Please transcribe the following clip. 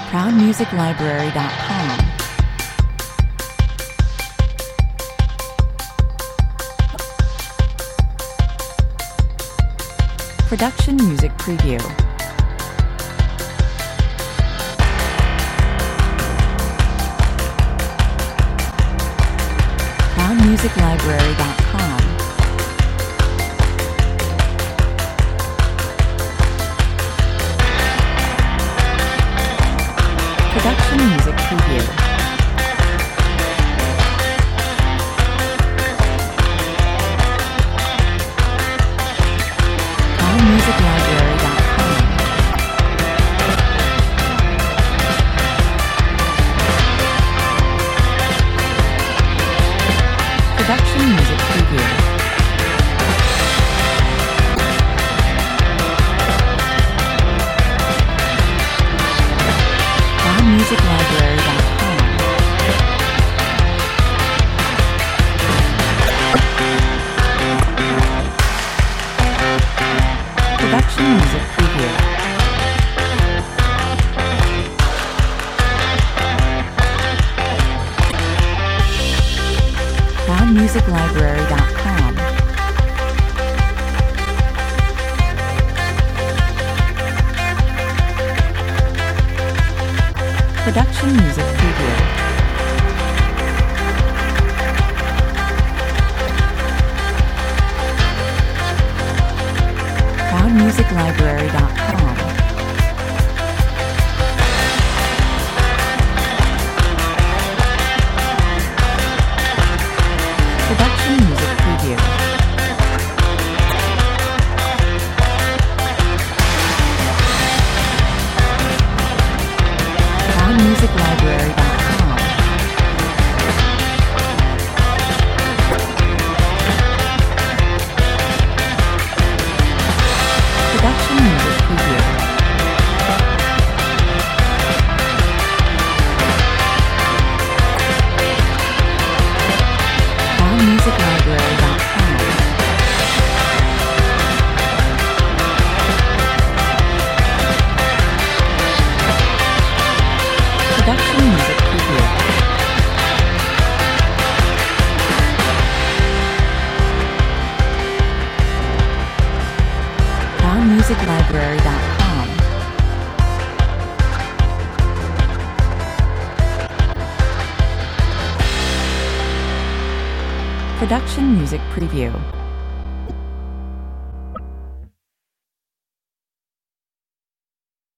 ProudMusicLibrary.com. Production Music Preview. ProudMusicLibrary.com. Production Music Preview. ProudMusicLibrary.com. Production Music Preview. ProudMusicLibrary.com. Production Music Preview. ProudMusicLibrary.com. Production Music Preview. ProudMusicLibrary.com. Production Music Preview. ProudMusicLibrary.com. Production Music Preview. ProudMusicLibrary.com. Production Music Preview. ProudMusicLibrary.com. Production Music Preview.